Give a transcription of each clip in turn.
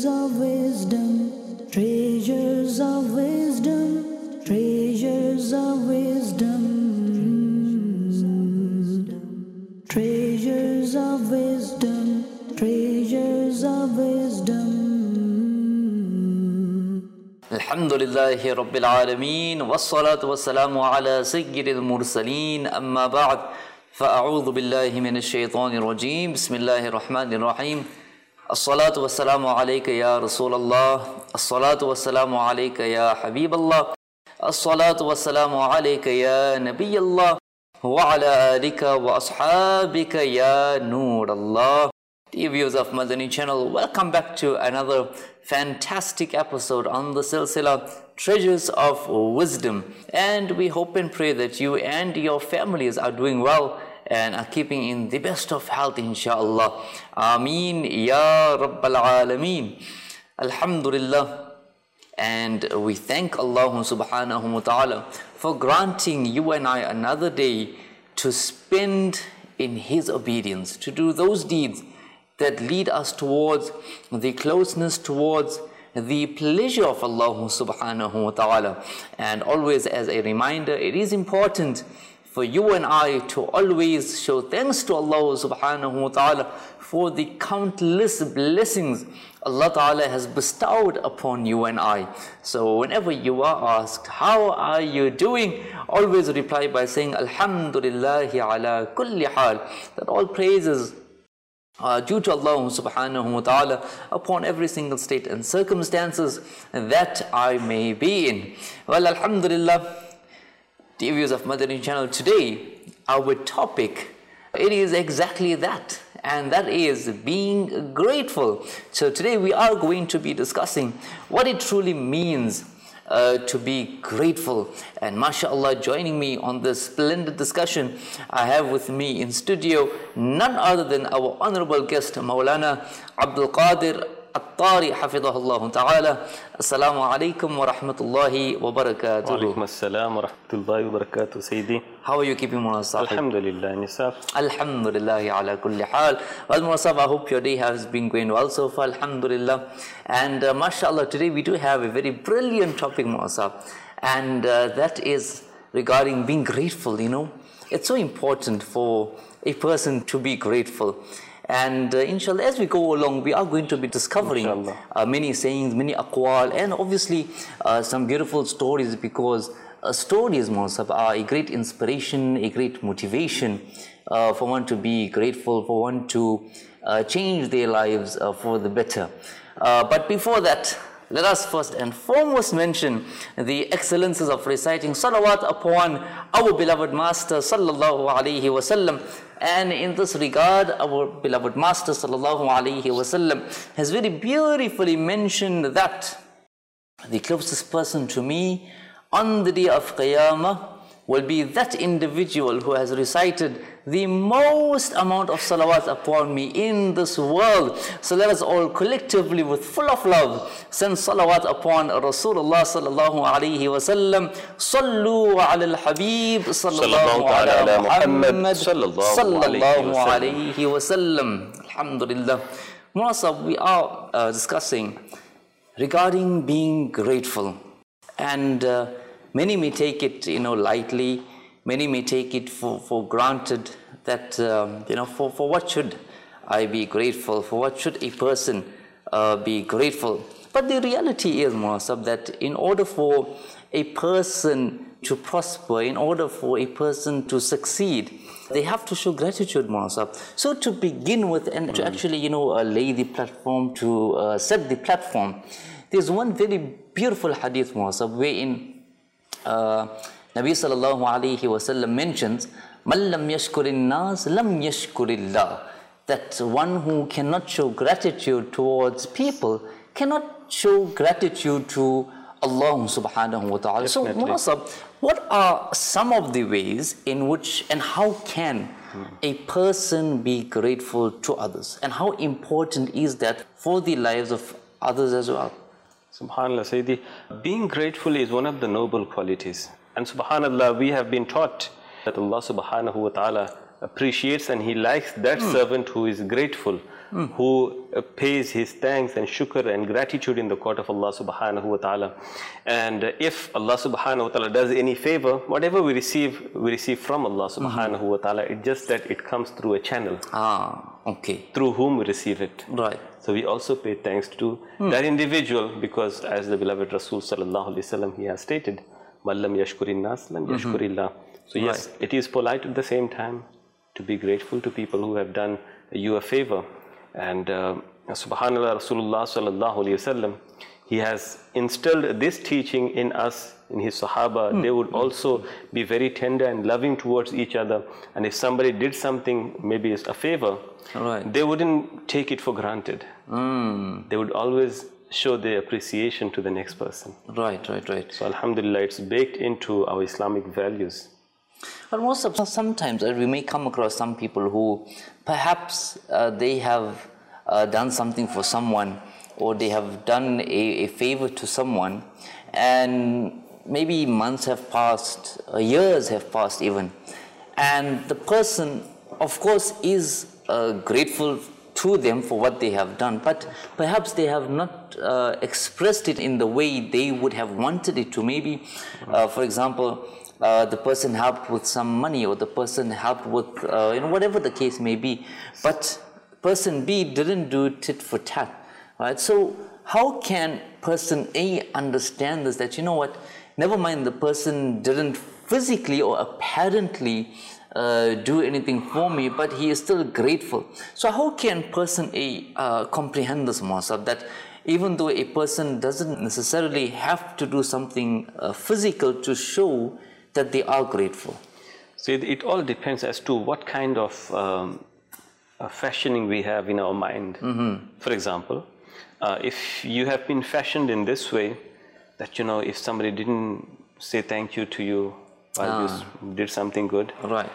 of wisdom, treasures of wisdom, treasures of wisdom, treasures of wisdom, treasures of wisdom. Alhamdulillahi Rabbil Alameen, wassalatu wassalamu ala sayyidil mursaleen, amma ba'd, fa'a'udhu billahi minash shaitanir rajeem, bismillahir rahmanir rahim. As-salatu wassalamu alayka ya Rasulallah, as-salatu wassalamu alayka ya Habiballah, as-salatu wassalamu alayka ya Nabiyallah, wa ala alika wa ashabika ya Noorallah. Dear viewers of Madani channel, welcome back to another fantastic episode on the Silsila Treasures of Wisdom. And we hope and pray that you and your families are doing well and are keeping in the best of health, inshallah. Ameen ya Rabbal Alameen. Alhamdulillah. And we thank Allah subhanahu wa ta'ala for granting you and I another day to spend in His obedience, to do those deeds that lead us towards the closeness, towards the pleasure of Allah subhanahu wa ta'ala. And always as a reminder, it is important for you and I to always show thanks to Allah subhanahu wa ta'ala for the countless blessings Allah ta'ala has bestowed upon you and I. So whenever you are asked, how are you doing? Always reply by saying, Alhamdulillahi ala kulli hal, that all praises due to Allah subhanahu wa ta'ala upon every single state and circumstances that I may be in. Well, alhamdulillah, dear viewers of Madani channel, today our topic, it is exactly that, and that is being grateful. So today we are going to be discussing what it truly means to be grateful. And mashallah, joining me on this splendid discussion, I have with me in studio none other than our honorable guest, Maulana Abdul Qadir Attari, hafidhahullah ta'ala. Assalamu alaikum wa rahmatullahi wa barakatuh. Wa alaikum assalam wa rahmatullahi wa barakatuh, Sayyidi. How are you keeping, Mullah Sahib? Alhamdulillah, and yourself? Alhamdulillahi ala kulli hal. Well, Mullah Sahib, I hope your day has been going well so far, alhamdulillah. And mashallah, today we do have a very brilliant topic, Mullah Sahib. And that is regarding being grateful, you know. It's so important for a person to be grateful. And inshallah, as we go along, we are going to be discovering many sayings, many aqwal, and obviously some beautiful stories, because stories, Mawsab, are a great inspiration, a great motivation for one to be grateful, for one to change their lives for the better. But before that, let us first and foremost mention the excellences of reciting salawat upon our beloved Master sallallahu alaihi wasallam. And in this regard, our beloved Master sallallahu alaihi wasallam has very beautifully mentioned that the closest person to me on the day of Qiyamah will be that individual who has recited the most amount of salawat upon me in this world. So let us all collectively, with full of love, send salawat upon Rasulullah sallallahu alaihi wasallam. Sallu ala al-Habib sallallahu ala Muhammad sallallahu alaihi wasallam. Alhamdulillah. Munasab, we are discussing regarding being grateful, and many may take it, you know, lightly. Many may take it for granted that, you know, for what should I be grateful? For what should a person be grateful? But the reality is, Muasab, that in order for a person to prosper, in order for a person to succeed, they have to show gratitude, Muasab. So to begin with, and to actually, you know, lay the platform, to set the platform, there's one very beautiful hadith, Muasab, wherein Nabi sallallahu alayhi wasallam mentions, "Man lam yashkurin nas, lam yashkurillah." That one who cannot show gratitude towards people cannot show gratitude to Allah subhanahu wa ta'ala. So, Munasab, what are some of the ways in which and how can a person be grateful to others? And how important is that for the lives of others as well? Subhanallah, Sayyidi. Being grateful is one of the noble qualities. And subhanallah, we have been taught that Allah subhanahu wa ta'ala appreciates and He likes that servant who is grateful. who pays his thanks and shukr and gratitude in the court of Allah subhanahu wa ta'ala. And if Allah subhanahu wa ta'ala does any favor, whatever we receive from Allah subhanahu wa ta'ala. It's just that it comes through a channel. Okay. Through whom we receive it. Right. So we also pay thanks to that individual, because as the beloved Rasul sallallahu alaihi wasallam, he has stated, "Mallam yashkurin nas lam yashkurillah." So yes, it is polite at the same time to be grateful to people who have done you a favor. And subhanallah, Rasulullah sallallahu alaihi wasallam, he has instilled this teaching in us, in his Sahaba. They would also be very tender and loving towards each other. And if somebody did something, maybe it's a favor, they wouldn't take it for granted. They would always show their appreciation to the next person. Right. So alhamdulillah, it's baked into our Islamic values. But sometimes we may come across some people who perhaps they have done something for someone, or they have done a favor to someone, and maybe months have passed, years have passed even, and the person of course is grateful to them for what they have done, but perhaps they have not expressed it in the way they would have wanted it to. Maybe for example, the person helped with some money, or the person helped with whatever the case may be, but person B didn't do tit for tat, right? So how can person A understand this, that never mind the person didn't physically or apparently do anything for me, but he is still grateful. So how can person A comprehend this, Muhassab, that even though a person doesn't necessarily have to do something physical to show that they are grateful? So it all depends as to what kind of fashioning we have in our mind. For example, if you have been fashioned in this way, that if somebody didn't say thank you to you while you did something good,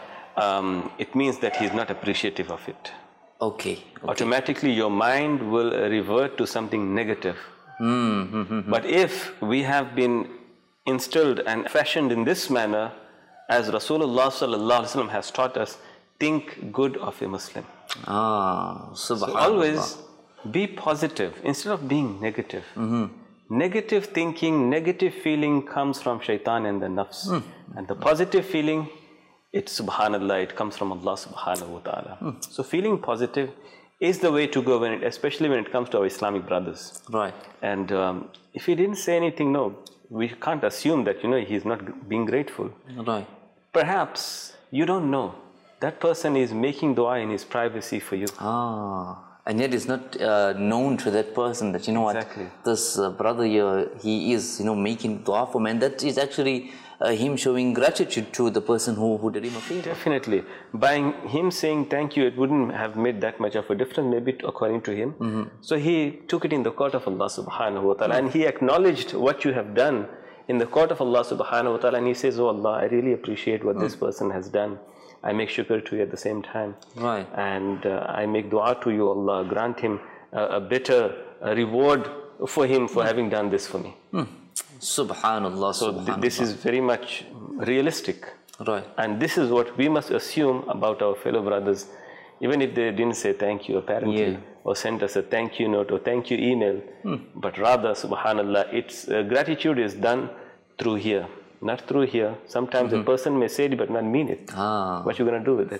it means that he's not appreciative of it. Okay. Automatically your mind will revert to something negative. But if we have been instilled and fashioned in this manner, as Rasulullah sallallahu alaihi wasallam has taught us, think good of a Muslim. Subhanallah. So always be positive instead of being negative. Negative thinking, negative feeling comes from shaitan and the nafs. And the positive feeling, it's subhanallah, it comes from Allah subhanahu wa ta'ala. So feeling positive is the way to go, especially when it comes to our Islamic brothers. Right. And if he didn't say anything, no, we can't assume that he's not being grateful. Right. Perhaps you don't know. That person is making dua in his privacy for you. And yet it's not known to that person that, Exactly. what, this brother here, he is, making dua for me. And that is actually him showing gratitude to the person who did him a favor. Definitely. By him saying thank you, it wouldn't have made that much of a difference, maybe according to him. So he took it in the court of Allah subhanahu wa ta'ala, and he acknowledged what you have done in the court of Allah subhanahu wa ta'ala, and he says, "Oh Allah, I really appreciate what this person has done. I make shukr to you at the same time. Right. And I make dua to you, Allah, grant him a better reward for him for having done this for me." Subhanallah. So this is very much realistic. Right. And this is what we must assume about our fellow brothers, even if they didn't say thank you apparently, or sent us a thank you note or thank you email, but rather, subhanallah, its gratitude is done through here, not through here. Sometimes a person may say it but not mean it. What you going to do with it?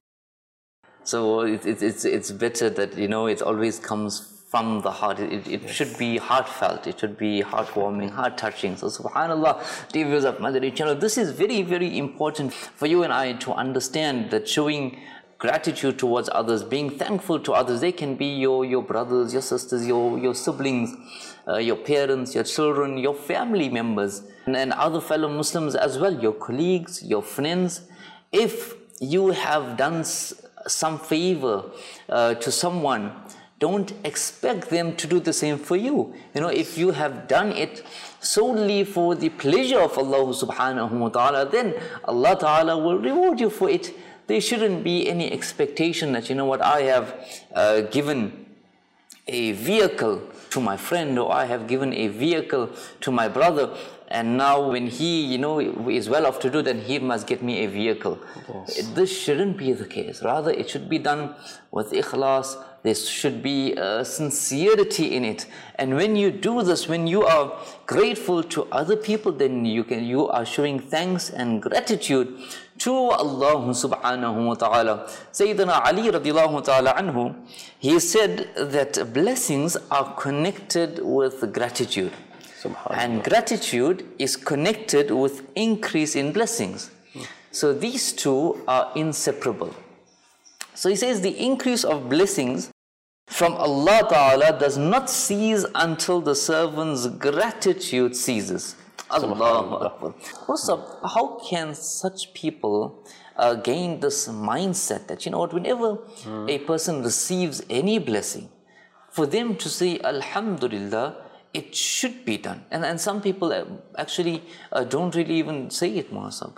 So it's better that, it always comes from the heart. It should be heartfelt, it should be heartwarming, heart-touching. So subhanallah, dear viewers of Madani channel, this is very, very important for you and I to understand, that showing gratitude towards others, being thankful to others, they can be your brothers, your sisters, your siblings, your parents, your children, your family members, and other fellow Muslims as well, your colleagues, your friends. If you have done some favor to someone, don't expect them to do the same for you. If you have done it solely for the pleasure of Allah subhanahu wa ta'ala, then Allah ta'ala will reward you for it. There shouldn't be any expectation that, I have given a vehicle to my friend, or I have given a vehicle to my brother, and now when he, is well off to do, then he must get me a vehicle. Yes. This shouldn't be the case. Rather, it should be done with ikhlas. There should be sincerity in it. And when you do this, when you are grateful to other people, then you are showing thanks and gratitude to Allah subhanahu wa ta'ala. Sayyidina Ali radiallahu ta'ala anhu, he said that blessings are connected with gratitude. And gratitude is connected with increase in blessings. So these two are inseparable. So he says the increase of blessings from Allah Ta'ala does not cease until the servant's gratitude ceases. Allahu Akbar. Also, how can such people gain this mindset that, whenever a person receives any blessing, for them to say, Alhamdulillah, it should be done. And some people actually don't really even say it, Muasab.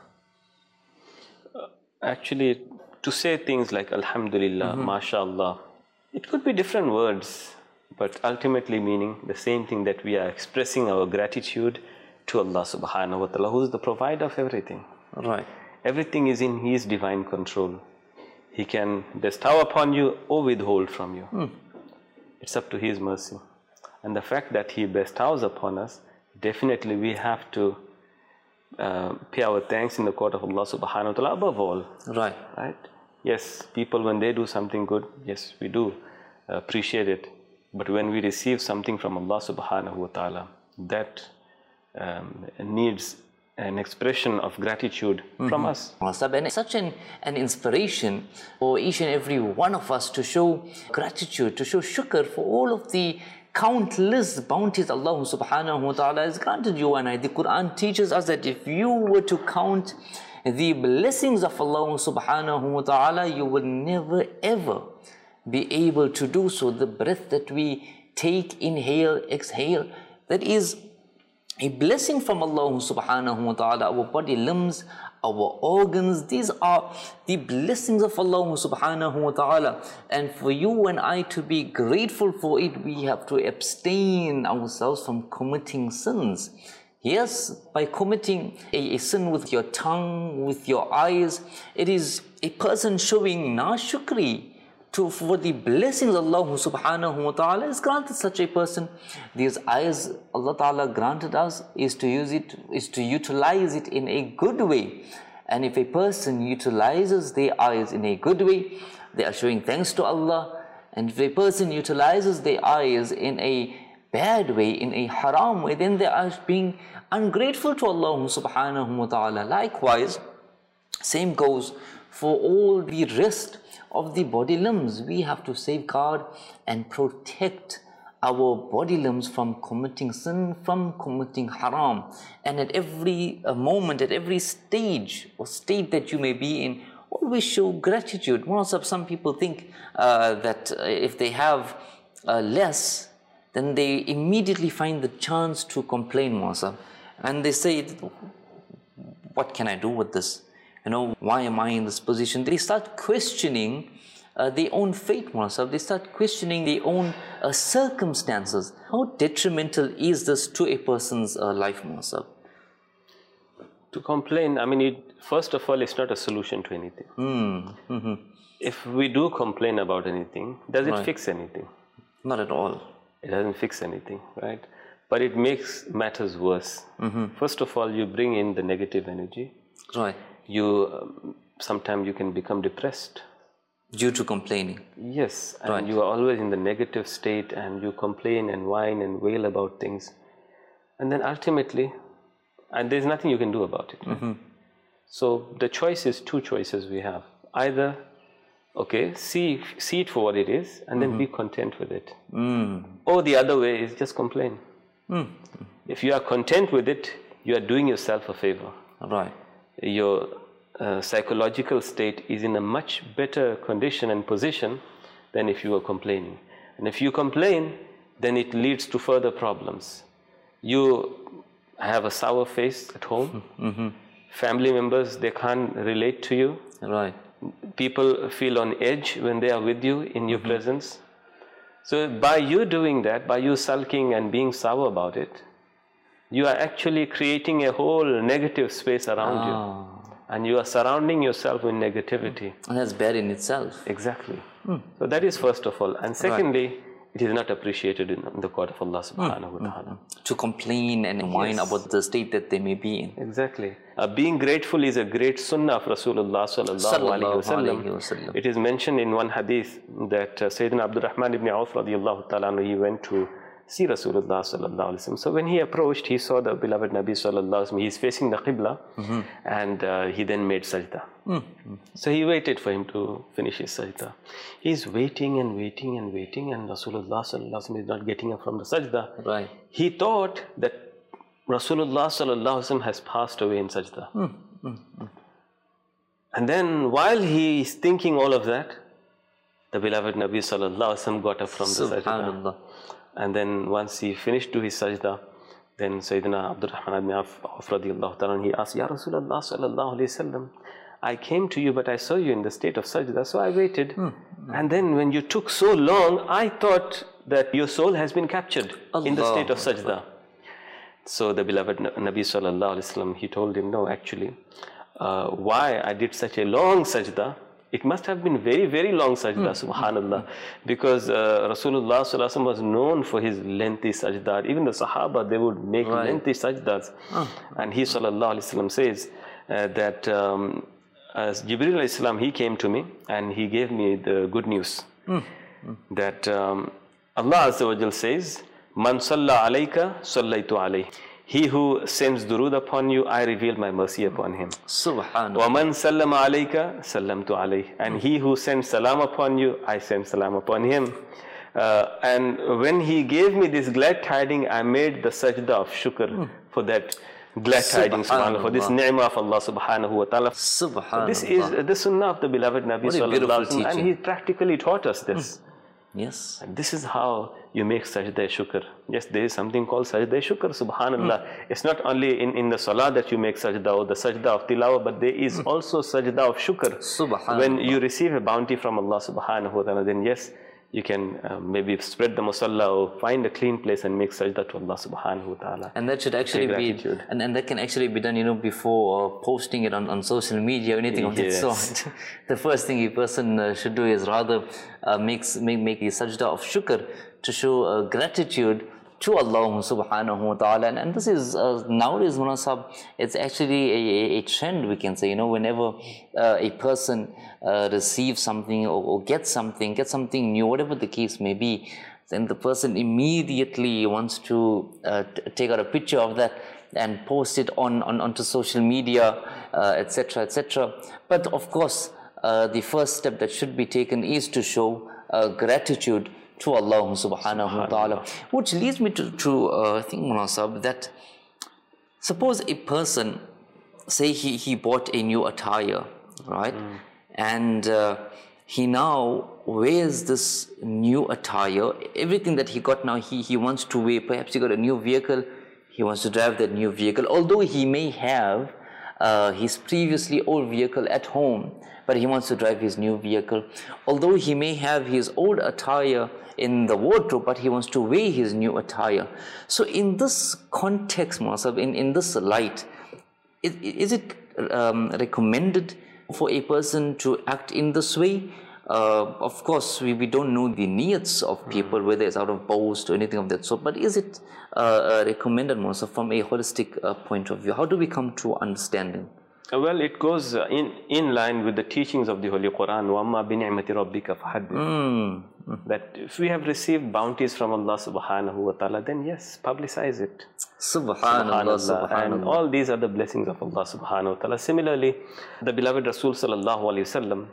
Actually, to say things like Alhamdulillah, MashaAllah, it could be different words, but ultimately meaning the same thing, that we are expressing our gratitude to Allah subhanahu wa ta'ala, who is the provider of everything. Right. Everything is in His divine control. He can bestow upon you or withhold from you. It's up to His mercy. And the fact that He bestows upon us, definitely we have to pay our thanks in the court of Allah subhanahu wa ta'ala above all. Right. Right? Yes, people when they do something good, yes, we do appreciate it. But when we receive something from Allah subhanahu wa ta'ala, that needs an expression of gratitude from us. And it's such an inspiration for each and every one of us to show gratitude, to show shukr for all of the countless bounties Allah subhanahu wa ta'ala has granted you and I. The Quran teaches us that if you were to count the blessings of Allah subhanahu wa ta'ala, you will never ever be able to do so. The breath that we take, inhale, exhale, that is a blessing from Allah subhanahu wa ta'ala. Our body, limbs, our organs, these are the blessings of Allah subhanahu wa ta'ala. And for you and I to be grateful for it, we have to abstain ourselves from committing sins. Yes, by committing a sin with your tongue, with your eyes, it is a person showing nashukri for the blessings Allah subhanahu wa ta'ala has granted such a person. These eyes Allah ta'ala granted us is to utilize it in a good way. And if a person utilizes their eyes in a good way, they are showing thanks to Allah. And if a person utilizes their eyes in a bad way, in a haram way, then they are being ungrateful to Allah subhanahu wa ta'ala. Likewise, same goes for all the rest of the body limbs. We have to safeguard and protect our body limbs from committing sin, from committing haram. And at every moment, at every stage or state that you may be in, always show gratitude. Some people think that if they have less, then they immediately find the chance to complain, and they say, what can I do with this? Why am I in this position? They start questioning their own fate, they start questioning their own circumstances. How detrimental is this to a person's life, To complain, first of all, it's not a solution to anything. If we do complain about anything, does it fix anything? Not at all. It doesn't fix anything, right? But it makes matters worse. First of all, you bring in the negative energy. Right. Sometimes you can become depressed. Due to complaining. Yes, and you are always in the negative state and you complain and whine and wail about things. And then ultimately, and there's nothing you can do about it. So the choice is two choices we have. Either, see it for what it is and then be content with it. Or the other way is just complain. If you are content with it, you are doing yourself a favor. Right. Your psychological state is in a much better condition and position than if you were complaining. And if you complain, then it leads to further problems. You have a sour face at home. Family members, they can't relate to you. Right. People feel on edge when they are with you in your presence. So by you doing that, by you sulking and being sour about it, you are actually creating a whole negative space around you. And you are surrounding yourself with negativity. And that's bad in itself. Exactly. So that is first of all. And secondly, it is not appreciated in the court of Allah subhanahu wa ta'ala. To complain and whine about the state that they may be in. Exactly. Being grateful is a great sunnah of Rasulullah sallallahu alayhi wasallam. It is mentioned in one hadith that Sayyidina Abdurrahman ibn Auf radiallahu ta'ala, he went to see Rasulullah sallallahu alayhi wasallam. So when he approached, he saw the beloved Nabi sallallahu alayhi wasallam. He is facing the Qibla, and he then made sajda. So he waited for him to finish his sajda. He is waiting and waiting and waiting, and Rasulullah sallallahu alayhi wasallam is not getting up from the sajda. Right. He thought that Rasulullah sallallahu alayhi wasallam has passed away in sajda. And then while he is thinking all of that, the beloved Nabi sallallahu alayhi wasallam got up from the sajda. And then once he finished to his sajda, then Sayyidina Abdurrahman ibn Auf radiallahu ta'ala, he asked, Ya Rasulullah sallallahu alayhi wasallam, I came to you, but I saw you in the state of sajda, so I waited. And then when you took so long, I thought that your soul has been captured in the state of sajda. So the beloved Nabi sallallahu alayhi wasallam, he told him, no, actually, why I did such a long sajda, it must have been very, very long sajda, subhanallah, because Rasulullah sallallahu alaihi wasallam was known for his lengthy sajda. Even the Sahaba, they would make lengthy sajdas. And he sallallahu alaihi wasallam says that as Jibreel alayhi salam, he came to me and he gave me the good news that Allah Azza wa Jal says, Man salla alayka sallaytu alayh. He who sends durood upon you, I reveal my mercy upon him. Subhanallah. وَمَنْ سَلَّمَ عَلَيْكَ سَلَّمْتُ عَلَيْهِ. And he who sends salam upon you, I send salam upon him. And when he gave me this glad tidings, I made the sajda of shukr for that glad tidings, subhanAllah, for this ni'mah of Allah subhanahu wa ta'ala. Subhanallah. This is the sunnah of the beloved Nabi sallallahu alaihi wasallam, and he practically taught us this. Yes. And this is how you make sajda shukr. Yes, there is something called sajda shukr, subhanallah. It's not only in the salah that you make sajda or the sajda of tilawah, but there is also sajda of shukr. Subhanallah. When you receive a bounty from Allah subhanahu wa ta'ala, then yes, you can maybe spread the musalla or find a clean place and make sajda to Allah subhanahu wa ta'ala. And that should actually be, and that can actually be done, before posting it on social media or anything of that sort. The first thing a person should do is rather make the sajda of shukr to show gratitude to Allah subhanahu wa ta'ala. And this is nowadays, Munasab, it's actually a trend, we can say, whenever a person receives something or gets something new, whatever the case may be, then the person immediately wants to take out a picture of that and post it onto social media, etc., etc. But of course, the first step that should be taken is to show gratitude to Allah subhanahu wa ta'ala. Which leads me to think, Munasab, that suppose a person, say he bought a new attire, right? And he now wears this new attire. Everything that he got now, he wants to wear. Perhaps he got a new vehicle, he wants to drive that new vehicle. Although he may have his previously old vehicle at home, but he wants to drive his new vehicle. Although he may have his old attire in the wardrobe, but he wants to wear his new attire. So in this context, Musab, in this light, is it recommended for a person to act in this way? Of course, we don't know the needs of people, whether it's out of boast or anything of that sort, but is it recommended, Musab, from a holistic point of view? How do we come to understanding? Well, it goes in line with the teachings of the Holy Quran. وَأَمَّا بِنِعْمَةِ رَبِّكَ فَحَدِّثْ. That if we have received bounties from Allah subhanahu wa ta'ala, then yes, publicize it. Subhanallah. And all these are the blessings of Allah subhanahu wa ta'ala. Similarly, the beloved Rasul sallallahu alayhi wasallam,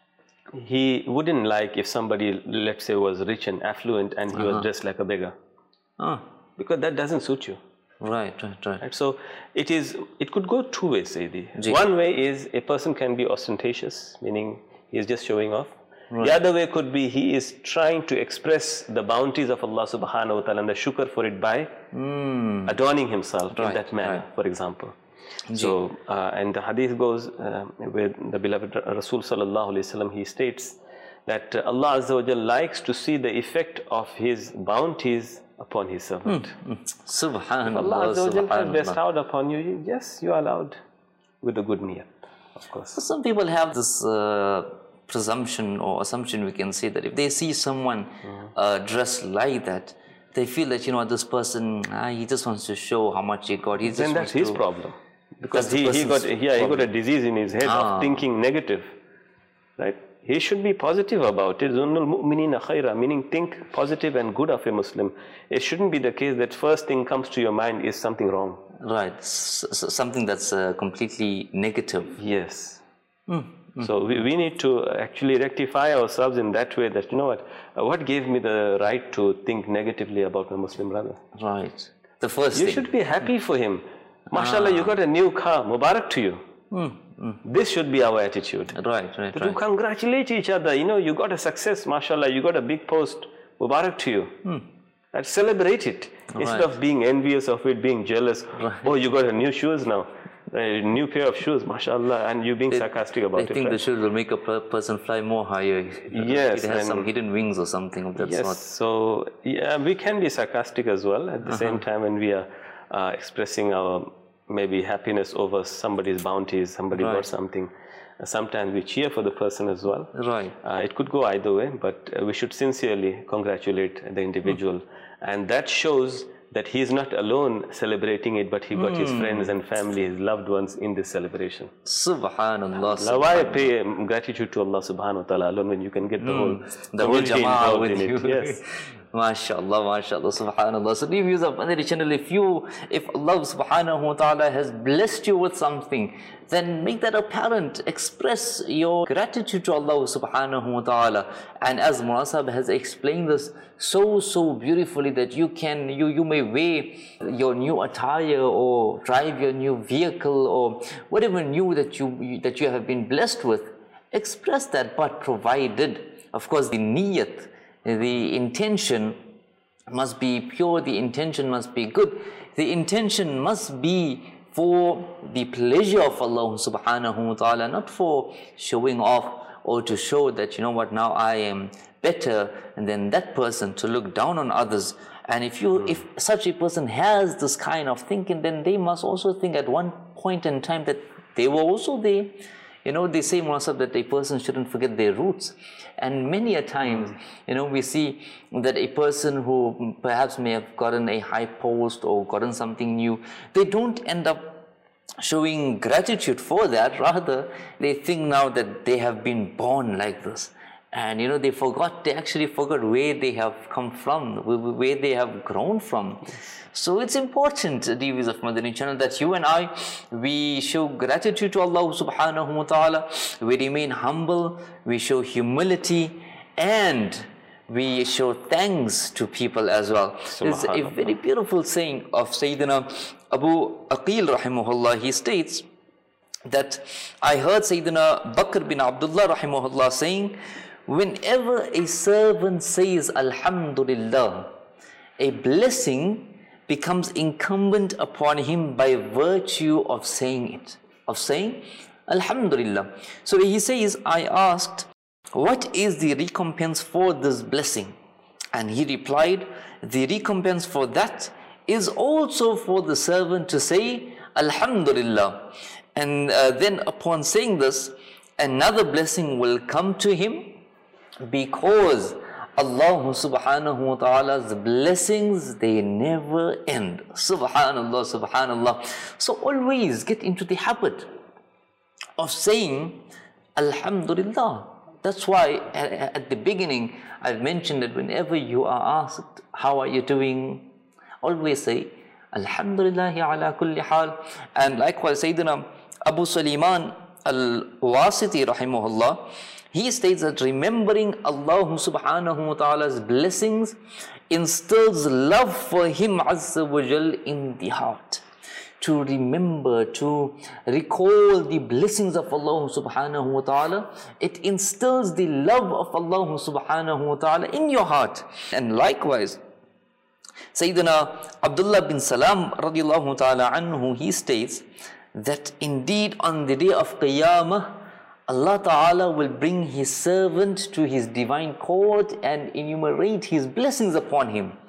he wouldn't like if somebody, let's say, was rich and affluent and he was dressed like a beggar. Because that doesn't suit you. Right. So it could go two ways, Sayyidi. One way is a person can be ostentatious, meaning he is just showing off. Right. The other way could be he is trying to express the bounties of Allah subhanahu wa ta'ala and the shukr for it by adorning himself in that manner, for example. So, and the hadith goes with the beloved Rasul sallallahu alayhi wasallam, he states that Allah Azza wa Jal likes to see the effect of his bounties upon His servant. Subhanallah. Allah Azza wa Jalla has Subhanallah. bestowed upon you, yes, you are allowed with a good niyat, of course. Some people have this presumption or assumption, we can say, that if they see someone dressed like that, they feel that, you know, this person, he just wants to show how much he got. He just Then wants that's his to, problem. Because That's the he got person's a disease in his head of thinking negative. Right? He should be positive about it. Zunnul mu'minina khaira, meaning think positive and good of a Muslim. It shouldn't be the case that first thing comes to your mind is something wrong. Right, something that's completely negative. Yes. So we need to actually rectify ourselves in that way, that, you know what gave me the right to think negatively about my Muslim brother? Right. The first You thing. should be happy for him. MashaAllah, you got a new car. Mubarak to you. This should be our attitude. Right. To congratulate each other. You know, you got a success, MashaAllah, you got a big post. Mubarak to you. And celebrate it. Instead of being envious of it, being jealous. Oh, you got a new shoes now. A new pair of shoes, mashallah, and you being sarcastic about it. I think right? the shoes will make a person fly more higher. Yes. It has some hidden wings or something of that yes, sort. so yeah, we can be sarcastic as well at the same time when we are expressing our maybe happiness over somebody's bounties, somebody got something. Sometimes we cheer for the person as well. Right. It could go either way, but we should sincerely congratulate the individual. And that shows that he is not alone celebrating it, but he got his friends and family, his loved ones in this celebration. Subhanallah. Now why pay gratitude to Allah subhanahu wa ta'ala alone when you can get the whole community jama'ah involved with in you. it? Yes. MashaAllah, subhanallah. So dear viewers of Madani channel, if Allah subhanahu wa ta'ala has blessed you with something, then make that apparent. Express your gratitude to Allah subhanahu wa ta'ala. And as Munasab has explained this so beautifully, that you may wear your new attire or drive your new vehicle or whatever new that you have been blessed with. Express that, but provided, of course, the niyat, the intention must be pure, the intention must be good, the intention must be for the pleasure of Allah subhanahu wa ta'ala, not for showing off or to show that, you know what, now I am better than that person, to look down on others. And if such a person has this kind of thinking, then they must also think at one point in time that they were also there. You know, they say, Munasab, that a person shouldn't forget their roots. And many a times, you know, we see that a person who perhaps may have gotten a high post or gotten something new, they don't end up showing gratitude for that. Rather, they think now that they have been born like this. And, you know, they actually forgot where they have come from, where they have grown from. So it's important, viewers of Madani channel, that you and I, we show gratitude to Allah subhanahu wa ta'ala, we remain humble, we show humility, and we show thanks to people as well. There's a very beautiful saying of Sayyidina Abu Aqil rahimahullah. He states that I heard Sayyidina Bakr bin Abdullah rahimahullah saying, whenever a servant says Alhamdulillah, a blessing becomes incumbent upon him by virtue of saying it, of saying Alhamdulillah. So he says, I asked, what is the recompense for this blessing? And he replied, the recompense for that is also for the servant to say Alhamdulillah. And then upon saying this, another blessing will come to him, because Allah subhanahu wa ta'ala's blessings, they never end. Subhanallah, subhanallah. So always get into the habit of saying Alhamdulillah. That's why at the beginning I've mentioned that whenever you are asked, how are you doing? Always say Alhamdulillah ala kulli hal. And likewise Sayyidina Abu Sulaiman al-Wasiti rahimahullah, he states that remembering Allah subhanahu wa ta'ala's blessings instills love for Him Azza wa Jal in the heart. To remember, to recall the blessings of Allah subhanahu wa ta'ala, it instills the love of Allah subhanahu wa ta'ala in your heart. And likewise, Sayyidina Abdullah bin Salam radiallahu ta'ala anhu, he states that indeed on the day of Qiyamah, Allah Ta'ala will bring His servant to His divine court and enumerate His blessings upon him.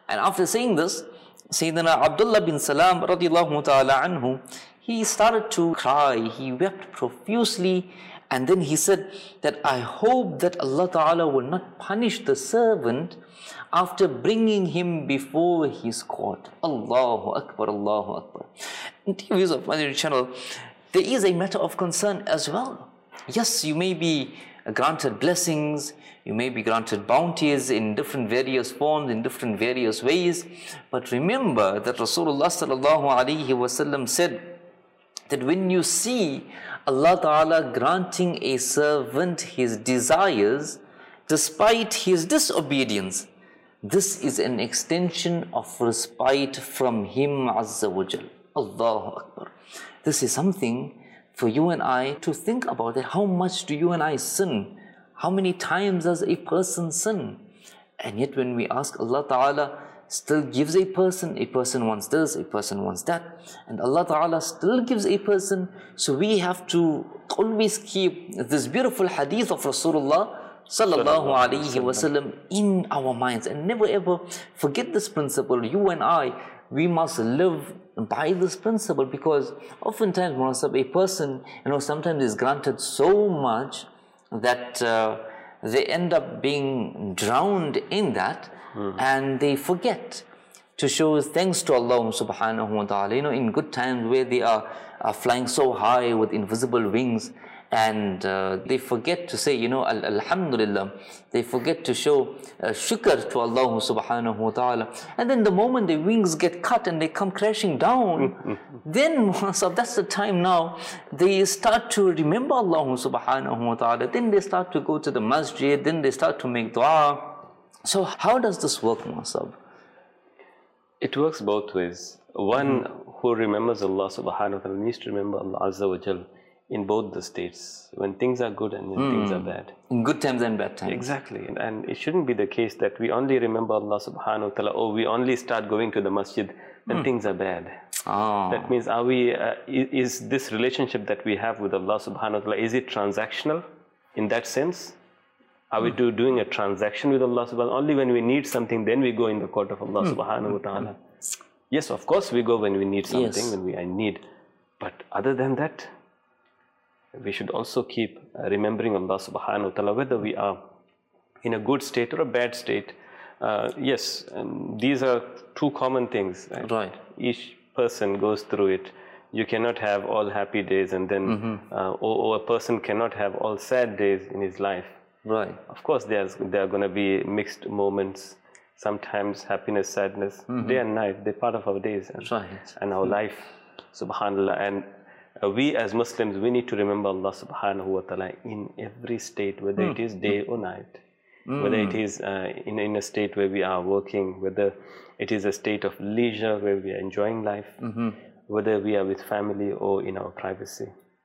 And after saying this, Sayyidina Abdullah bin Salam radiallahu ta'ala anhu, he started to cry, he wept profusely, and then he said that I hope that Allah Ta'ala will not punish the servant after bringing him before his court. Allahu Akbar, Allahu Akbar. In the views of my channel, there is a matter of concern as well. Yes, you may be granted blessings, you may be granted bounties in different various forms, in different various ways, but remember that Rasulullah sallallahu alaihi wasallam said that when you see Allah Ta'ala granting a servant his desires despite his disobedience, this is an extension of respite from him Azza wa Jal. Allahu Akbar. This is something for you and I to think about it. How much do you and I sin? How many times does a person sin? And yet when we ask, Allah Ta'ala still gives a person wants this, a person wants that, and Allah Ta'ala still gives a person. So we have to always keep this beautiful hadith of Rasulullah sallallahu alaihi wasallam in our minds, and never ever forget this principle. You and I, we must live by this principle, because oftentimes a person, sometimes is granted so much that they end up being drowned in that, and they forget to show thanks to Allah subhanahu wa ta'ala. In good times where they are flying so high with invisible wings, and they forget to say, Alhamdulillah. They forget to show shukr to Allah subhanahu wa ta'ala. And then the moment the wings get cut and they come crashing down, then that's the time now they start to remember Allah subhanahu wa ta'ala. Then they start to go to the masjid, then they start to make dua. So how does this work, Musab? It works both ways. One who remembers Allah subhanahu wa ta'ala needs to remember Allah Azza wa Jal in both the states, when things are good and when things are bad. In good times and bad times. Exactly. And it shouldn't be the case that we only remember Allah subhanahu wa ta'ala, or we only start going to the masjid when things are bad. That means, are we, is this relationship that we have with Allah subhanahu wa ta'ala, is it transactional in that sense? Are we doing a transaction with Allah subhanahu wa ta'ala? Only when we need something, then we go in the court of Allah subhanahu wa ta'ala. Yes, of course we go when we need something, when we are in need. But other than that, we should also keep remembering Allah subhanahu wa ta'ala, whether we are in a good state or a bad state. Yes, these are two common things. Right. Each person goes through it. You cannot have all happy days, and then, or a person cannot have all sad days in his life. Right. Of course, there are going to be mixed moments. Sometimes happiness, sadness, day and night. They're part of our days and our life. Subhanallah. And we as Muslims, we need to remember Allah subhanahu wa ta'ala in every state, whether it is day or night, whether it is in a state where we are working, whether it is a state of leisure where we are enjoying life, whether we are with family or in our privacy.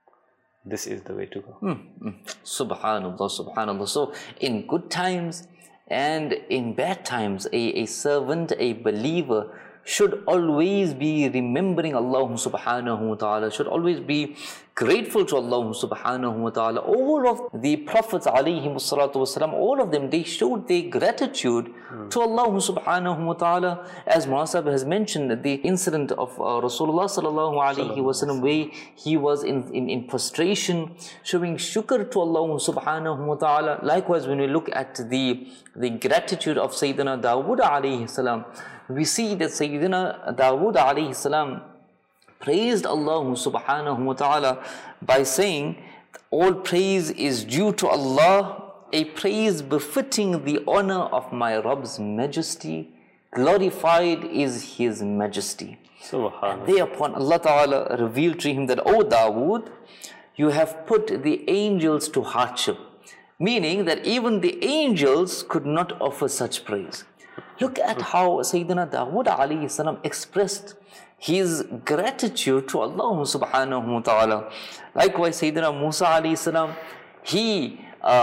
This is the way to go. Subhanallah, subhanallah. So in good times and in bad times, a servant, a believer should always be remembering Allah subhanahu wa ta'ala, should always be grateful to Allah subhanahu wa ta'ala. All of the Prophets alayhi salatu wasalam, all of them, they showed their gratitude to Allah subhanahu wa ta'ala. As Muasab has mentioned, the incident of Rasulullah sallallahu alayhi wasallam, where he was in prostration, showing shukr to Allah subhanahu wa ta'ala. Likewise, when we look at the gratitude of Sayyidina Dawood alayhi salam, we see that Sayyidina Dawood alayhi salam praised Allah subhanahu wa ta'ala by saying, all praise is due to Allah, a praise befitting the honor of my Rabb's majesty, glorified is his majesty. And thereupon Allah ta'ala revealed to him that, O Dawood, you have put the angels to hardship, meaning that even the angels could not offer such praise. Look at how Sayyidina Dawood alayhi salam expressed his gratitude to Allah subhanahu wa ta'ala. Likewise, Sayyidina Musa alayhi salam, he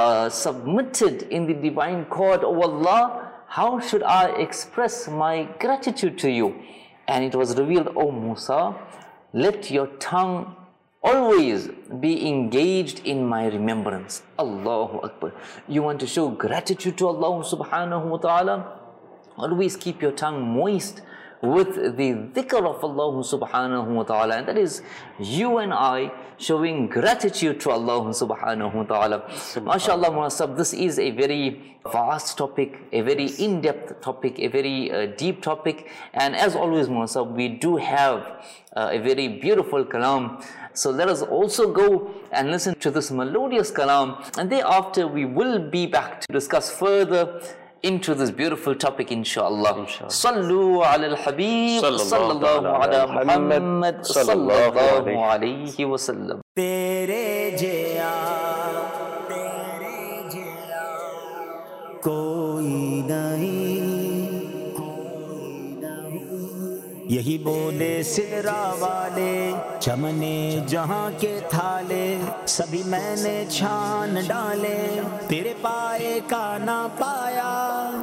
submitted in the divine court, O Allah, how should I express my gratitude to you? And it was revealed, O Musa, let your tongue always be engaged in my remembrance. Allahu Akbar. You want to show gratitude to Allah subhanahu wa ta'ala? always keep your tongue moist with the dhikr of Allah subhanahu wa ta'ala, and that is you and I showing gratitude to Allah subhanahu wa ta'ala. MashaAllah, Munassab, this is a very vast topic, a very in-depth topic, a very deep topic, and as always, Munassab, we do have a very beautiful kalam. So let us also go and listen to this melodious kalam, and thereafter we will be back to discuss further into this beautiful topic, inshallah. Sallu ala al-Habib, sallallahu ala Muhammad, sallallahu alayhi wa sallam. Tere jaya koi nahi, یہی بولے سدرا والے چمنے جہاں کے تھالے سبھی میں نے چھان ڈالے تیرے پائے کا نہ پایا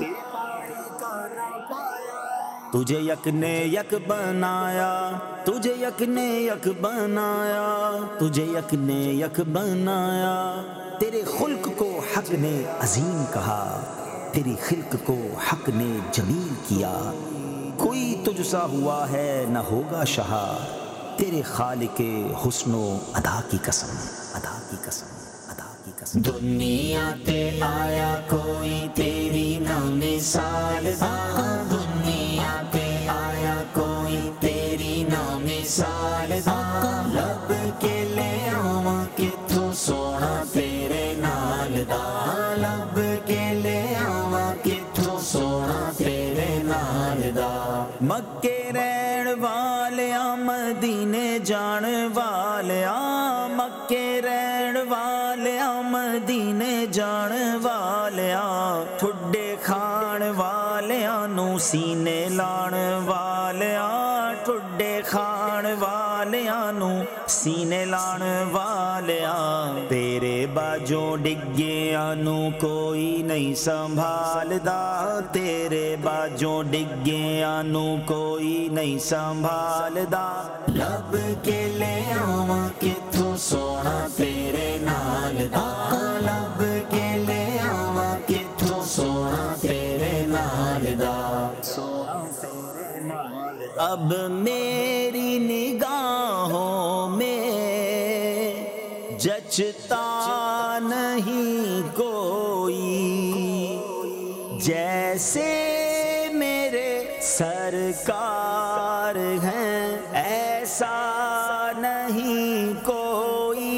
تجھے یک نے یک بنایا تجھے یک نے یک بنایا تجھے یک نے یک بنایا تیرے خلق کو حق نے عظیم کہا تیری خلق کو حق نے جمیل کیا کوئی تجھ سا ہوا ہے نہ ہوگا شہا تیرے خالق حسن و ادا کی قسم ادا کی قسم ادا کی قسم دنیا تے آیا کوئی تیری نہ مثال دنیا تے آیا کوئی تیری نہ مثال لب کے لے آواں کتھوں سونا تیرے نال دا لب کے لے آواں کتھوں سونا تیرے نال دا مکے رہن والیاں مدینے جان والیاں مکے رہن والیاں مدینے جان والیاں ٹھڈے کھان والیاں نو سینے لان والیاں ٹھڈے کھان والیاں نو سینے لان والیاں تیرے باجوں ڈگیاں نو کوئی نہیں سنبھالدا تیرے باجوں ڈگیاں نو کوئی نہیں سنبھالدا لب کے لے آواں کتھوں سونا تیرے نال دا لب کے لے آواں کتھوں سونا تیرے نال دا اب میری نگاہوں میں جچتا نہیں کوئی جیسے میرے سرکار ہیں ایسا نہیں کوئی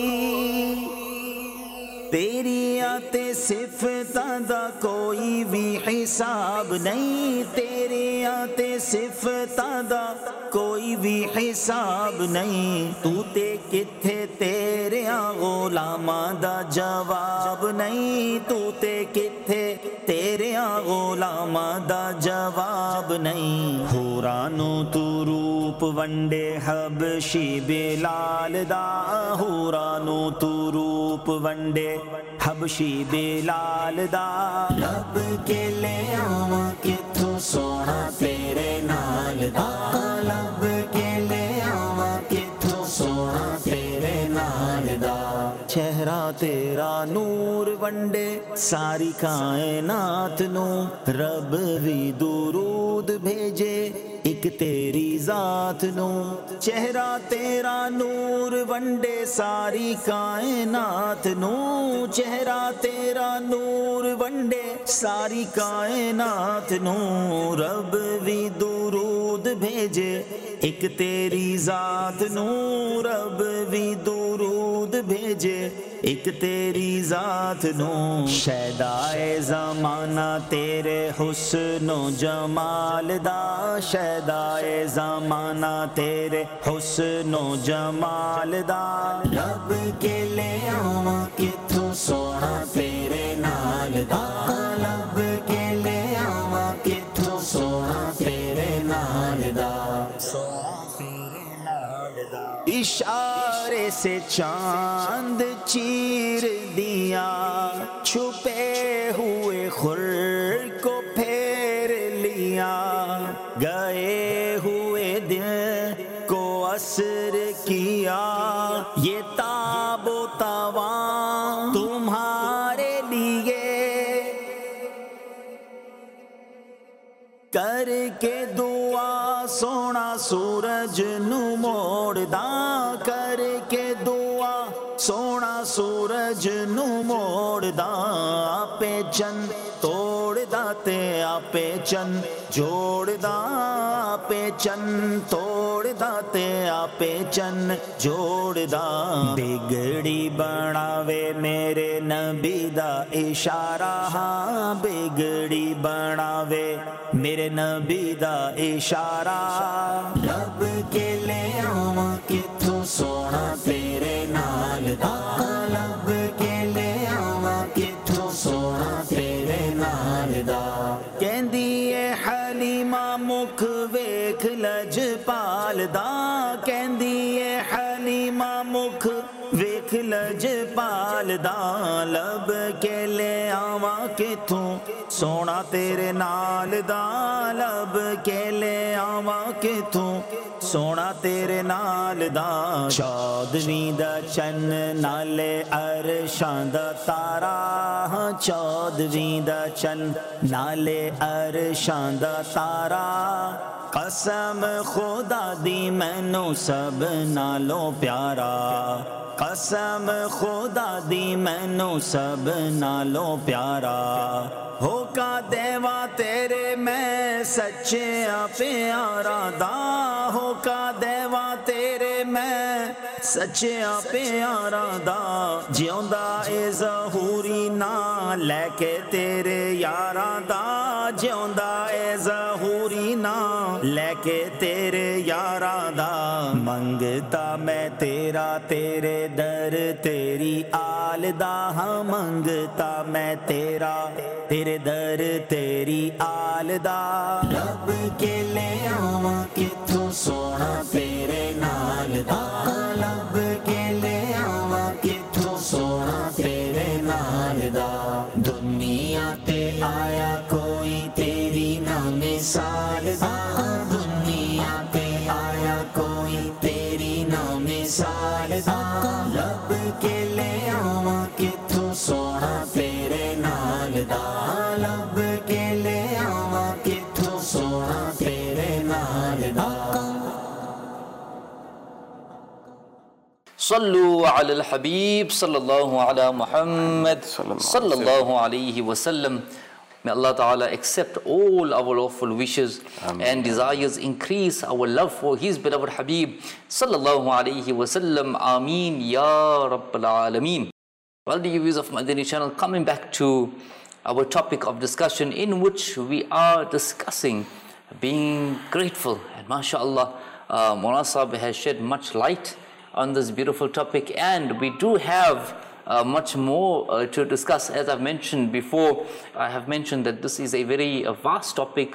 تیریاں تے صفتاں دا کوئی بھی حساب نہیں تیریاں تے صفتاں دا کوئی بھی حساب نہیں تو تے کتھے تیریاں غلاماں دا جواب نہیں تو تے کتھے تیریاں غلاماں دا جواب نہیں حورانو تو روپ ونڈے حبشی بلال دا حورانو تو روپ ونڈے حبشی بلال دا لب کے لے آواں کتھوں سونا تیرے نال دا لب کے لے آواں کتھوں سونا تیرے نال دا چہرہ تیرا نور ونڈے ساری کائنات نو رب بھی درود بھیجے ایک تیری ذات نو چہرہ تیرا نور ونڈے ساری کائنات نو چہرہ تیرا نور ونڈے ساری کائنات نو رب بھی درود بھیجے ایک تیری ذات نو رب بھی درود بھیجے ایک تیری ذات نو شیدائے زمانہ تیرے حسن و جمال دا شیدائے زمانہ تیرے حسن و جمال دا لب کے لے آواں کتھوں سونا تیرے نال دا لب کے لے آواں کتھوں سونا تیرے نال دا اشارے سے چاند چیر دیا چھپے ہوئے خور کو پھیر لیا گئے ہوئے دل کو اثر کیا یہ تاب و تواں تمہارے لیے دعا سونا سورج نو موڑدا کر کے دعا سونا سورج نو موڑدا آپے چن توڑدا تے آپے چن جوڑدا آپے چن توڑدا تے آپے چن جوڑدا بگڑی بناوے میرے نبی دا اشارہ ہاں بگڑی بناوے میرے نبی دا اشارہ لب کے لے آواں کتھوں سونا تیرے نال دا لب کے لے آواں کتھوں سونا تیرے نال دا کہندی اے حلیمہ مکھ ویکھ لج پال دا کہندی اے حلیمہ مکھ ویکھ لج پال دا لب کے لے آواں کتھوں سونا تیرے نال دا لب کے لے آواں کتھوں سونا تیرے نال دا چودویں دا چن نالے عرشاں دا تارا چودویں دا چن نالے عرشاں دا تارا قسم خدا دی مینوں سب نالوں پیارا قسم خدا دی مینوں سب نالوں پیارا ہو کا دیوا تیرے میں سچے پیارا دا ہو کا دیوا تیرے میں سچے پیارا دا جیوندا اے ظہوری نا لے کے تیرے یاراں دا جیوندا اے ظہوری نا لے کے تیرے یاراں دا منگتا میں تیرا تیرے در تیری آل دا ہاں منگتا میں تیرا تیرے در تیری آل دا لب کے لے آواں کتھوں سونا تیرے نال دا لب کے لے آواں کتھوں سونا تیرے نال دا دنیا تے آیا کوئی تیری نہ مثال دا دنیا تے آیا کوئی تیری نہ مثال دا لب کے لے آواں کتھوں سونا تیرے نال دا لب کے لے آواں کتھوں سونا تیرے نال دا صلو علی الحبیب صلی اللہ علی محمد صلی اللہ علیہ وسلم. May Allah Ta'ala accept all our lawful wishes and desires, increase our love for His beloved Habib Sallallahu Alaihi Wasallam. Ameen Ya Rabbil Alameen. Well, the viewers of Madani channel, coming back to our topic of discussion, in which we are discussing being grateful. And mashallah, Maulana Sahib has shed much light on this beautiful topic, and we do have much more to discuss. As I've mentioned before, I have mentioned that this is a very vast topic,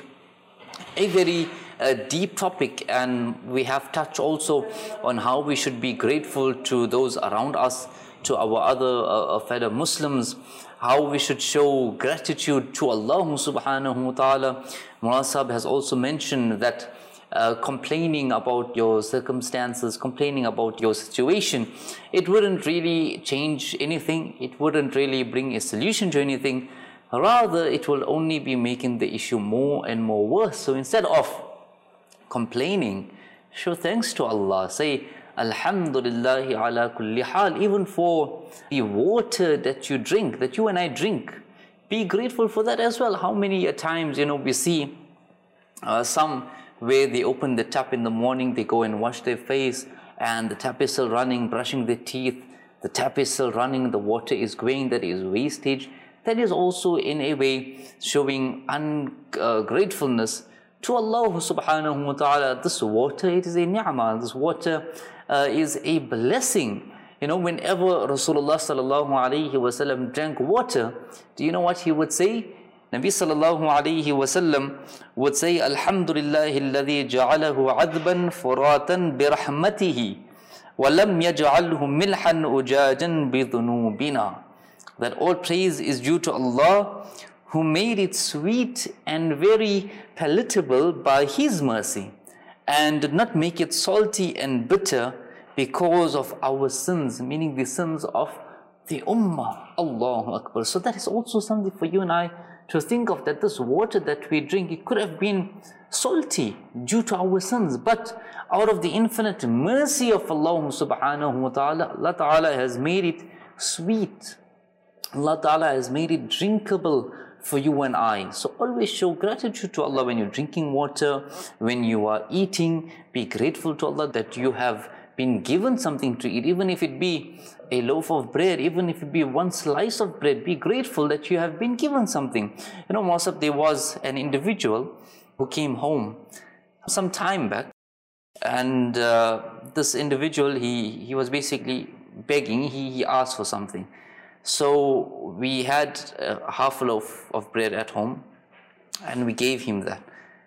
a very deep topic, and we have touched also on how we should be grateful to those around us, to our other fellow Muslims, how we should show gratitude to Allah subhanahu wa ta'ala. Maulana Sahib has also mentioned that complaining about your circumstances, complaining about your situation, it wouldn't really change anything, it wouldn't really bring a solution to anything, rather it will only be making the issue more and more worse. So instead of complaining, show thanks to Allah, say Alhamdulillahi ala kulli hal, even for the water that you drink, that you and I drink, be grateful for that as well. How many times, we see some where they open the tap in the morning, they go and wash their face, and the tap is still running, brushing their teeth, the tap is still running, the water is going, that is wastage. That is also in a way showing ungratefulness to Allah subhanahu wa ta'ala. This water, it is a ni'mah, this water is a blessing. Whenever Rasulullah sallallahu alayhi wa sallam drank water, do you know what he would say? Nabi sallallahu alayhi wa sallam would say, Alhamdulillahi alladhi ja'alahu adban furatan birahmatihi wa lam yaj'alhu milhan ujajan bidhunubina. That all praise is due to Allah, who made it sweet and very palatable by His mercy, and did not make it salty and bitter because of our sins, meaning the sins of the Ummah. Allahu Akbar. So that is also something for you and I to think of that this water that we drink, it could have been salty due to our sins, but out of the infinite mercy of Allah subhanahu wa ta'ala, Allah ta'ala has made it sweet. Allah ta'ala has made it drinkable for you and I. So always show gratitude to Allah when you're drinking water, when you are eating. Be grateful to Allah that you have been given something to eat, even if it be a loaf of bread, even if it be one slice of bread. Be grateful that you have been given something. You know, Mausab, there was an individual who came home some time back, and this individual, he was basically begging. He asked for something. So we had half a loaf of bread at home, and we gave him that.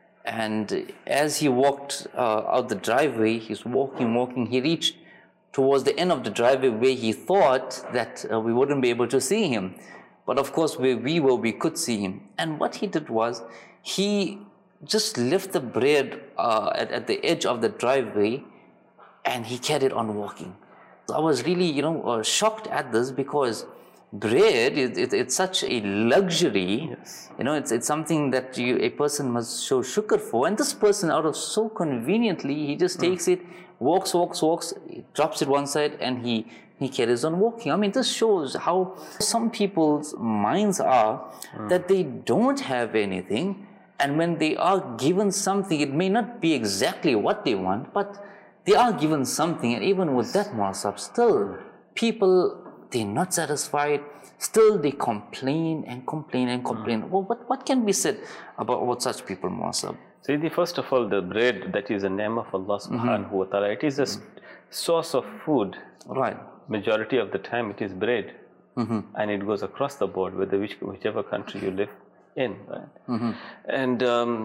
And as he walked out the driveway, he's walking, he reached towards the end of the driveway where he thought that we wouldn't be able to see him. But of course, where we were, we could see him. And what he did was, he just left the bread at the edge of the driveway, and he carried on walking. So I was really, shocked at this, because bread, it's such a luxury. Yes. It's something that a person must show shukr for. And this person, out of so conveniently, he just takes it, walks, drops it one side, and he carries on walking. I mean, this shows how some people's minds are, that they don't have anything, and when they are given something, it may not be exactly what they want, but they are given something. And even with that, Muasab, still people, they're not satisfied. Still they complain and complain and complain. Well, what can be said about such people, Muasab? See, first of all, the bread, that is a name of Allah subhanahu wa ta'ala. It is a source of food. Right. Majority of the time it is bread. And it goes across the board, whichever country you live in. Right? And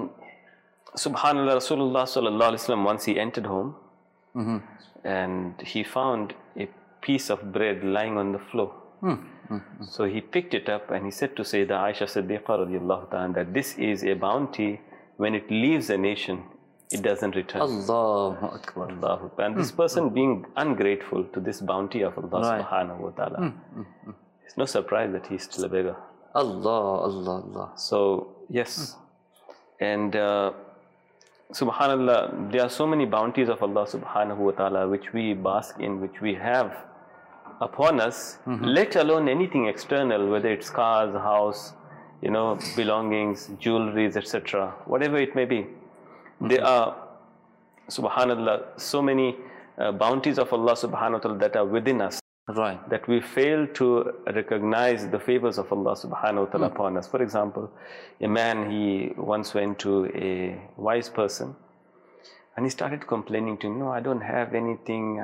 subhanallah, Rasulullah sallallahu alaihi wasallam, once he entered home, and he found a piece of bread lying on the floor. So he picked it up and he said to Sayyidah Aisha Siddiqa radiallahu ta'ala that this is a bounty. When it leaves a nation, it doesn't return. Allahu Akbar. Allahu Akbar. And this person being ungrateful to this bounty of Allah subhanahu wa ta'ala, it's no surprise that he's still a beggar. Allah. So, yes. And subhanallah, there are so many bounties of Allah subhanahu wa ta'ala which we bask in, which we have upon us, let alone anything external, whether it's cars, house, belongings, jewelries, etc., whatever it may be. There are, subhanallah, so many bounties of Allah subhanahu wa ta'ala that are within us. Right. That we fail to recognize the favors of Allah subhanahu wa ta'ala upon us. For example, a man, he once went to a wise person and he started complaining to him, no, I don't have anything,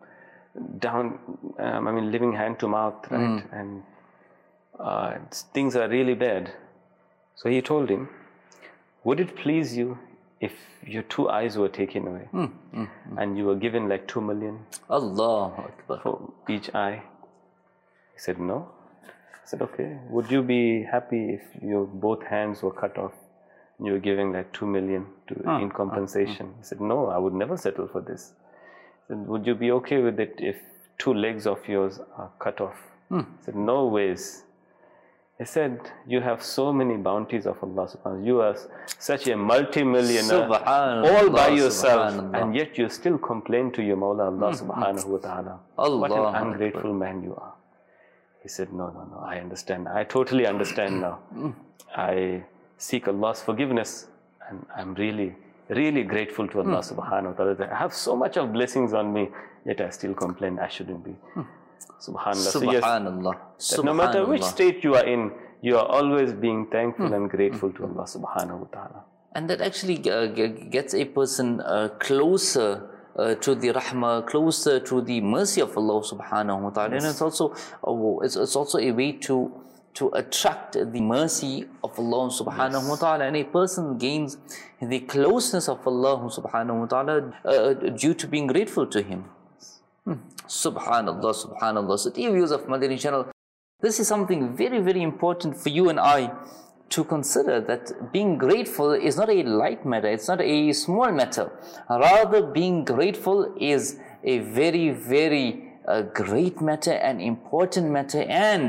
living hand to mouth, right? And things are really bad. So he told him, would it please you if your 2 eyes were taken away and you were given like 2 million Allahu Akbar for each eye? He said, no. I said, okay. Would you be happy if your both hands were cut off and you were giving like 2 million in compensation? He said, no, I would never settle for this. He said, would you be okay with it if 2 legs of yours are cut off? He said, no ways. He said, you have so many bounties of Allah subhanahu wa ta'ala. You are such a multi-millionaire all by yourself, and yet you still complain to your Mawla Allah subhanahu wa ta'ala. What an ungrateful man you are. He said, no, I understand. I totally understand now. I seek Allah's forgiveness, and I'm really, really grateful to Allah subhanahu wa ta'ala. I have so much of blessings on me, yet I still complain I shouldn't be. Subhanallah. Subhanallah. So yes, no matter which state you are in, you are always being thankful and grateful to Allah subhanahu wa ta'ala. And that actually gets a person closer to the rahmah, closer to the mercy of Allah subhanahu wa ta'ala. And it's also a way to attract the mercy of Allah subhanahu wa ta'ala. And a person gains the closeness of Allah subhanahu wa ta'ala due to being grateful to Him. Subhanallah. So dear viewers of Madani channel, this is something very, very important for you and I to consider, that being grateful is not a light matter, it's not a small matter. Rather, being grateful is a very, very great matter, an important matter, and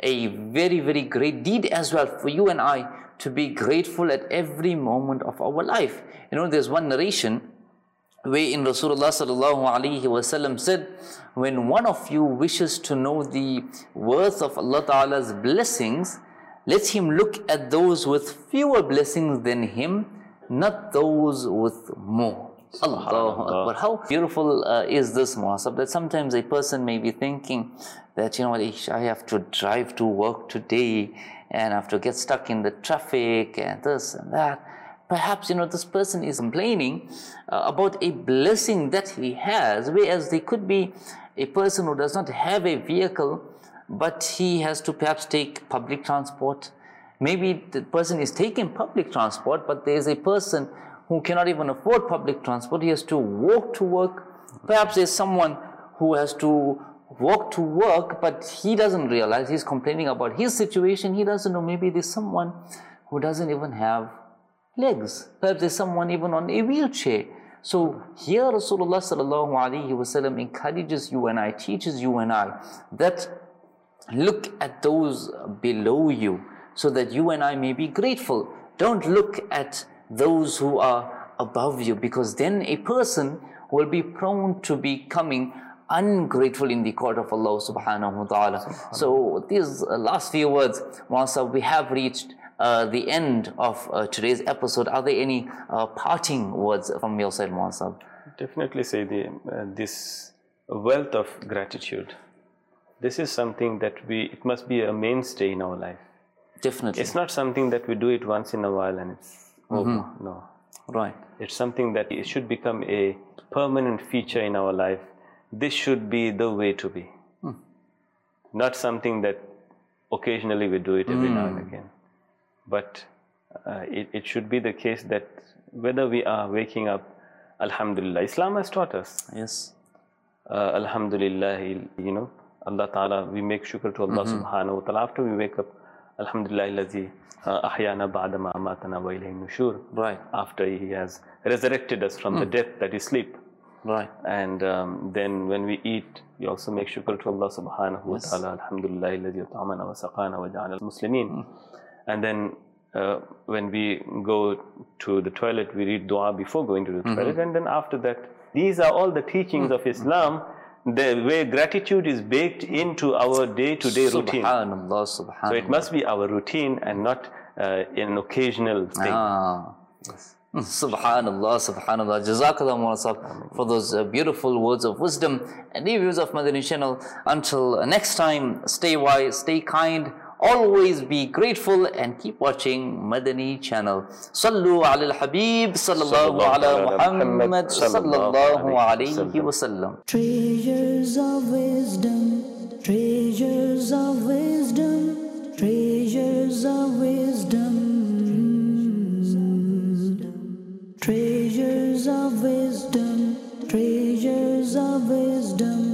a very, very great deed as well for you and I to be grateful at every moment of our life. You know, there's one narration wherein Rasulullah sallallahu alaihi wasallam said, when one of you wishes to know the worth of Allah Ta'ala's blessings, let him look at those with fewer blessings than him, not those with more. Allahu Akbar. How beautiful is this, Muasab, that sometimes a person may be thinking that, you know what, I have to drive to work today and I have to get stuck in the traffic and this and that. Perhaps, you know, this person is complaining about a blessing that he has, whereas there could be a person who does not have a vehicle, but he has to perhaps take public transport. Maybe the person is taking public transport, but there is a person who cannot even afford public transport. He has to walk to work. Perhaps there's someone who has to walk to work, but he doesn't realize, he's complaining about his situation. He doesn't know, maybe there's someone who doesn't even have legs. Perhaps there's someone even on a wheelchair. So here Rasulullah sallallahu alaihi wasallam encourages you and I, teaches you and I, that look at those below you so that you and I may be grateful. Don't look at those who are above you, because then a person will be prone to becoming ungrateful in the court of Allah subhanahu wa ta'ala. So these last few words, Muasa, we have reached the end of today's episode. Are there any parting words from your side, Muasa? Definitely say this wealth of gratitude. This is something that it must be a mainstay in our life. Definitely. It's not something that we do it once in a while and it's over. No. Right. It's something that it should become a permanent feature in our life. This should be the way to be. Not something that occasionally we do it every now and again. But it should be the case that whether we are waking up, Alhamdulillah, Islam has taught us. Yes. Alhamdulillah, you know, Allah Ta'ala, we make shukr to Allah subhanahu wa ta'ala after we wake up. Alhamdulillah, allazi ahyana ba'da ma amatana wa ilayhi nushur. Right. After He has resurrected us from the death that is sleep. Right. And then when we eat, we also make shukr to Allah subhanahu wa ta'ala. Alhamdulillah, allazi at'amana wa saqana wa ja'ala al-muslimin. And then when we go to the toilet, we read dua before going to the toilet. And then after that, these are all the teachings of Islam, the way gratitude is baked into our day-to-day routine. Subhanallah, subhanallah. So it must be our routine and not an occasional thing. Yes. Subhanallah, subhanallah. Jazakallah Muasab for those beautiful words of wisdom. And the viewers of Madani Channel, until next time, stay wise, stay kind, always be grateful, and keep watching Madani Channel. Sallu ala al-Habib, sallallahu ala Muhammad, sallallahu alayhi wa sallam. Treasures of wisdom, treasures of wisdom, treasures of wisdom. Treasures of wisdom, treasures of wisdom.